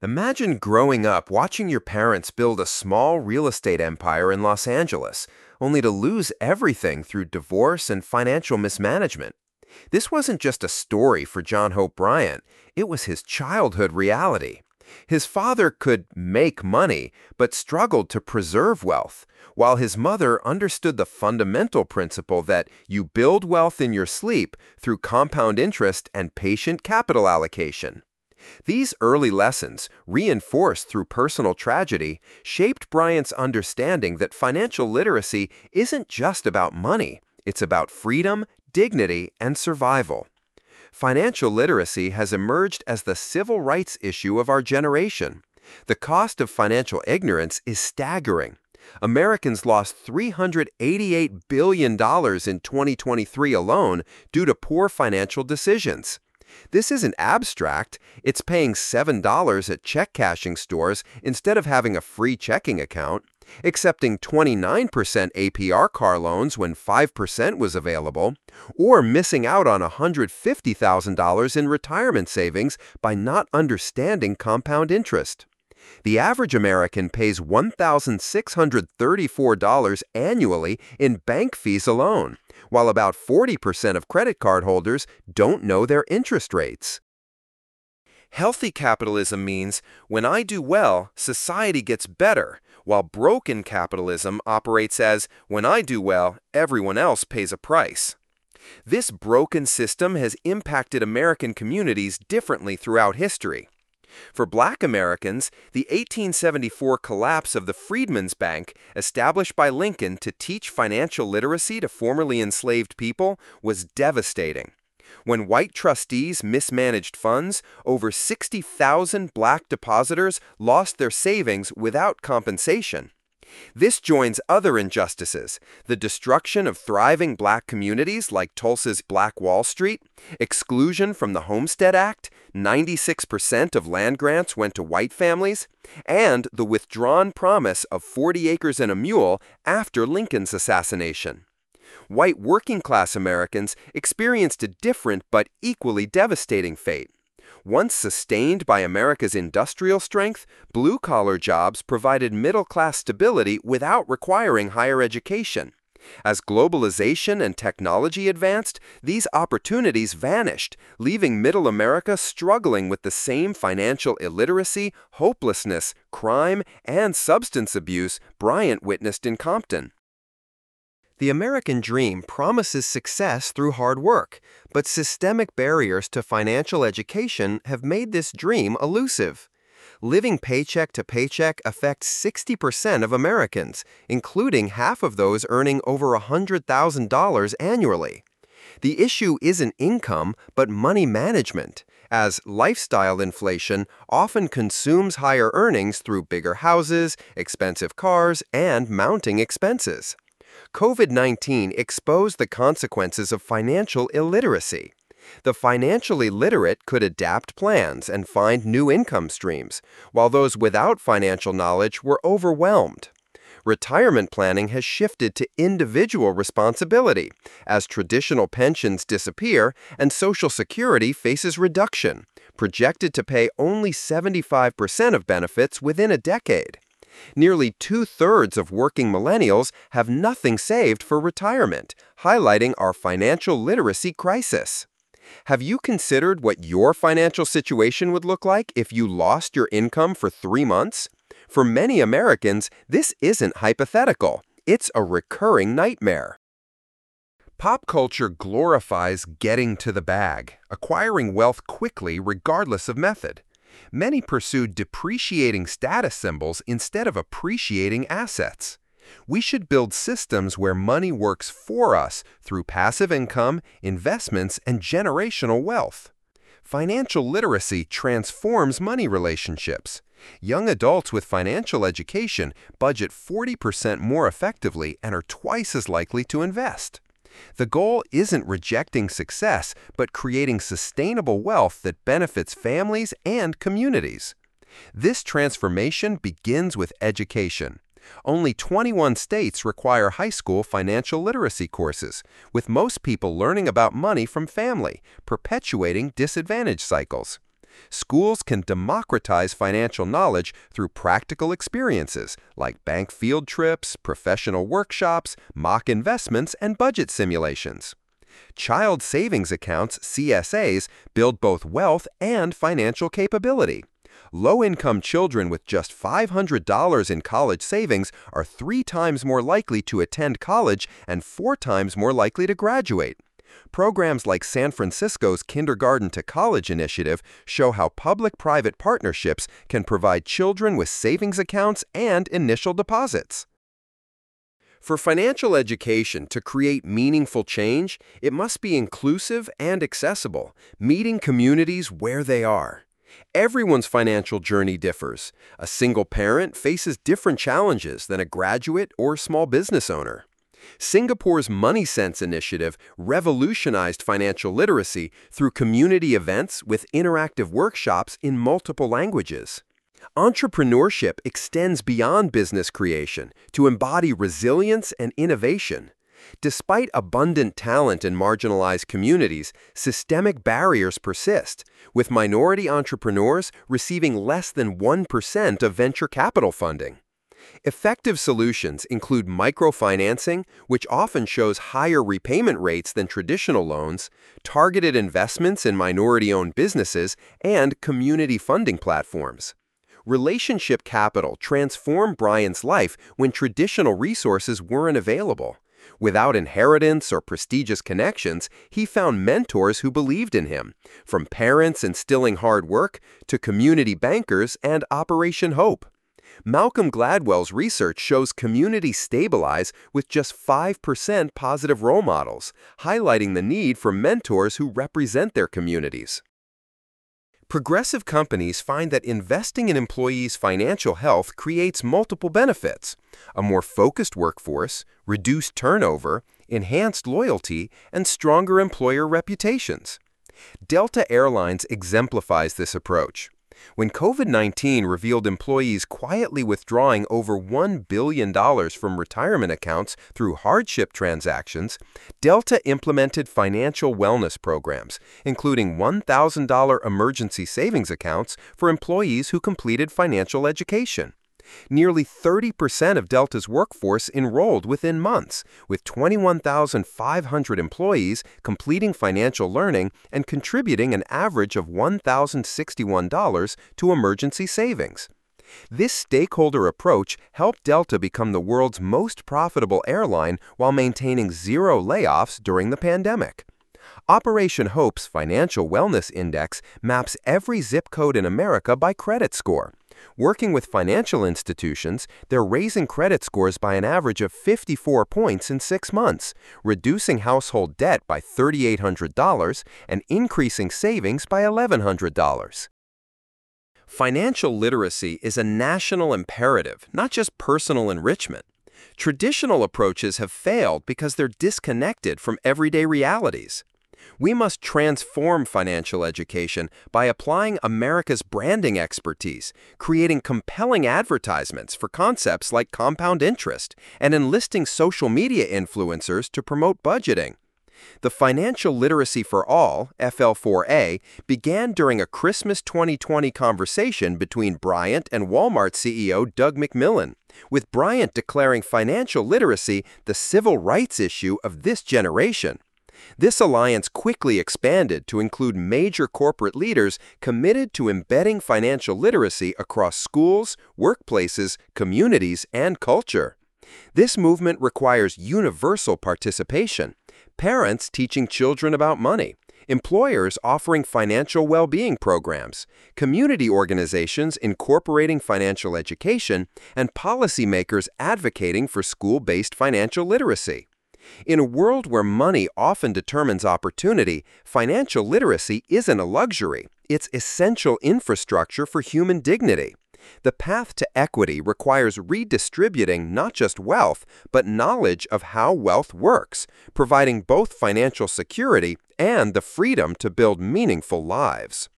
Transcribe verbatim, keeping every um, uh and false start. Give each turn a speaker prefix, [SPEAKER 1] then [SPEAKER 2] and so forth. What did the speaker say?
[SPEAKER 1] Imagine growing up watching your parents build a small real estate empire in Los Angeles, only to lose everything through divorce and financial mismanagement. This wasn't just a story for John Hope Bryant, it was his childhood reality. His father could make money, but struggled to preserve wealth, while his mother understood the fundamental principle that you build wealth in your sleep through compound interest and patient capital allocation. These early lessons, reinforced through personal tragedy, shaped Bryant's understanding that financial literacy isn't just about money, it's about freedom, dignity, and survival. Financial literacy has emerged as the civil rights issue of our generation. The cost of financial ignorance is staggering. Americans lost three hundred eighty-eight billion dollars in twenty twenty-three alone due to poor financial decisions. This isn't abstract, it's paying seven dollars at check cashing stores instead of having a free checking account, accepting twenty-nine percent A P R car loans when five percent was available, or missing out on one hundred fifty thousand dollars in retirement savings by not understanding compound interest. The average American pays one thousand six hundred thirty-four dollars annually in bank fees alone, while about forty percent of credit card holders don't know their interest rates. Healthy capitalism means when I do well, society gets better, while broken capitalism operates as when I do well, everyone else pays a price. This broken system has impacted American communities differently throughout history. For Black Americans, the eighteen seventy-four collapse of the Freedmen's Bank, established by Lincoln to teach financial literacy to formerly enslaved people, was devastating. When white trustees mismanaged funds, over sixty thousand Black depositors lost their savings without compensation. This joins other injustices, the destruction of thriving Black communities like Tulsa's Black Wall Street, exclusion from the Homestead Act, ninety-six percent of land grants went to white families, and the withdrawn promise of forty acres and a mule after Lincoln's assassination. White working-class Americans experienced a different but equally devastating fate. Once sustained by America's industrial strength, blue-collar jobs provided middle-class stability without requiring higher education. As globalization and technology advanced, these opportunities vanished, leaving Middle America struggling with the same financial illiteracy, hopelessness, crime, and substance abuse Bryant witnessed in Compton. The American dream promises success through hard work, but systemic barriers to financial education have made this dream elusive. Living paycheck to paycheck affects sixty percent of Americans, including half of those earning over one hundred thousand dollars annually. The issue isn't income, but money management, as lifestyle inflation often consumes higher earnings through bigger houses, expensive cars, and mounting expenses. COVID nineteen exposed the consequences of financial illiteracy. The financially literate could adapt plans and find new income streams, while those without financial knowledge were overwhelmed. Retirement planning has shifted to individual responsibility, as traditional pensions disappear and Social Security faces reduction, projected to pay only seventy-five percent of benefits within a decade. Nearly two-thirds of working millennials have nothing saved for retirement, highlighting our financial literacy crisis. Have you considered what your financial situation would look like if you lost your income for three months? For many Americans, this isn't hypothetical. It's a recurring nightmare. Pop culture glorifies getting to the bag, acquiring wealth quickly regardless of method. Many pursue depreciating status symbols instead of appreciating assets. We should build systems where money works for us through passive income, investments, and generational wealth. Financial literacy transforms money relationships. Young adults with financial education budget forty percent more effectively and are twice as likely to invest. The goal isn't rejecting success, but creating sustainable wealth that benefits families and communities. This transformation begins with education. Only twenty-one states require high school financial literacy courses, with most people learning about money from family, perpetuating disadvantage cycles. Schools can democratize financial knowledge through practical experiences like bank field trips, professional workshops, mock investments, and budget simulations. Child savings accounts, C S As, build both wealth and financial capability. Low-income children with just five hundred dollars in college savings are three times more likely to attend college and four times more likely to graduate. Programs like San Francisco's Kindergarten to College initiative show how public-private partnerships can provide children with savings accounts and initial deposits. For financial education to create meaningful change, it must be inclusive and accessible, meeting communities where they are. Everyone's financial journey differs. A single parent faces different challenges than a graduate or small business owner. Singapore's Money Sense initiative revolutionized financial literacy through community events with interactive workshops in multiple languages. Entrepreneurship extends beyond business creation to embody resilience and innovation. Despite abundant talent in marginalized communities, systemic barriers persist, with minority entrepreneurs receiving less than one percent of venture capital funding. Effective solutions include microfinancing, which often shows higher repayment rates than traditional loans, targeted investments in minority-owned businesses, and community funding platforms. Relationship capital transformed Brian's life when traditional resources weren't available. Without inheritance or prestigious connections, he found mentors who believed in him, from parents instilling hard work to community bankers and Operation Hope. Malcolm Gladwell's research shows communities stabilize with just five percent positive role models, highlighting the need for mentors who represent their communities. Progressive companies find that investing in employees' financial health creates multiple benefits: a more focused workforce, reduced turnover, enhanced loyalty, and stronger employer reputations. Delta Airlines exemplifies this approach. When COVID nineteen revealed employees quietly withdrawing over one billion dollars from retirement accounts through hardship transactions, Delta implemented financial wellness programs, including one thousand dollar emergency savings accounts for employees who completed financial education. Nearly thirty percent of Delta's workforce enrolled within months, with twenty-one thousand five hundred employees completing financial learning and contributing an average of one thousand sixty-one dollars to emergency savings. This stakeholder approach helped Delta become the world's most profitable airline while maintaining zero layoffs during the pandemic. Operation Hope's Financial Wellness Index maps every zip code in America by credit score. Working with financial institutions, they're raising credit scores by an average of fifty-four points in six months, reducing household debt by three thousand eight hundred dollars and increasing savings by one thousand one hundred dollars. Financial literacy is a national imperative, not just personal enrichment. Traditional approaches have failed because they're disconnected from everyday realities. We must transform financial education by applying America's branding expertise, creating compelling advertisements for concepts like compound interest, and enlisting social media influencers to promote budgeting. The Financial Literacy for All, F L four A, began during a Christmas twenty twenty conversation between Bryant and Walmart C E O Doug McMillon, with Bryant declaring financial literacy the civil rights issue of this generation. This alliance quickly expanded to include major corporate leaders committed to embedding financial literacy across schools, workplaces, communities, and culture. This movement requires universal participation: parents teaching children about money, employers offering financial well-being programs, community organizations incorporating financial education, and policymakers advocating for school-based financial literacy. In a world where money often determines opportunity, financial literacy isn't a luxury. It's essential infrastructure for human dignity. The path to equity requires redistributing not just wealth, but knowledge of how wealth works, providing both financial security and the freedom to build meaningful lives.